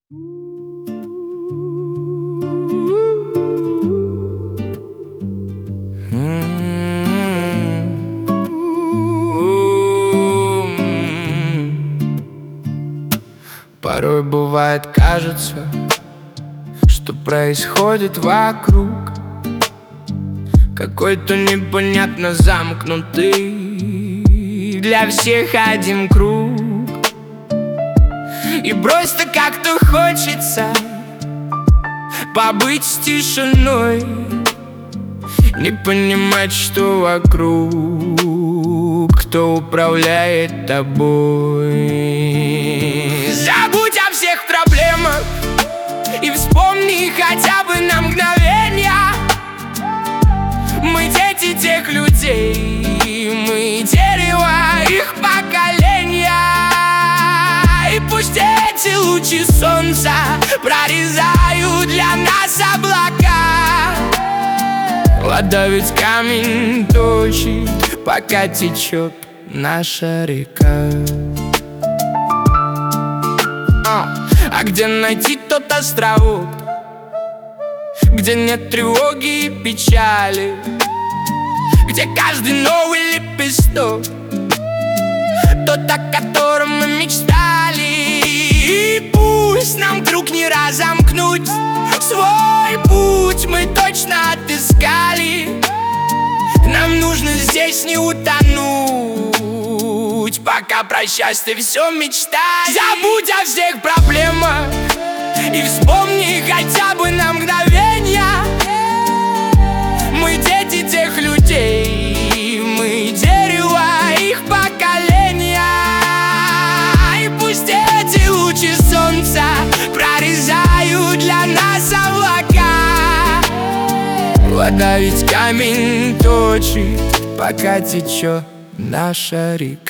Порой бывает, кажется, что происходит вокруг какой-то непонятно замкнутый для всех один круг. И просто как-то хочется побыть с тишиной, не понимать, что вокруг, кто управляет тобой. Забудь о всех проблемах и вспомни хотя бы на мгновенье. Мы дети тех людей, мы дерево их поколения. И пусть эти лучи солнца прорезают для нас облака. Вода ведь камень точит, пока течет наша река. А где найти тот островок, где нет тревоги и печали, где каждый новый лепесток тот, о котором мы мечтали. И пусть нам круг не разомкнуть, свой путь мы точно отыскали. Нам нужно здесь не утонуть, пока про счастье все мечтать. Забудь о всех проблемах и вспомни хотя бы на мгновенье. Мы дети тех людей, мы дерево их поколения. И пусть эти лучи солнца прорезают для нас облака. Вода ведь камень точит, пока течет наша река.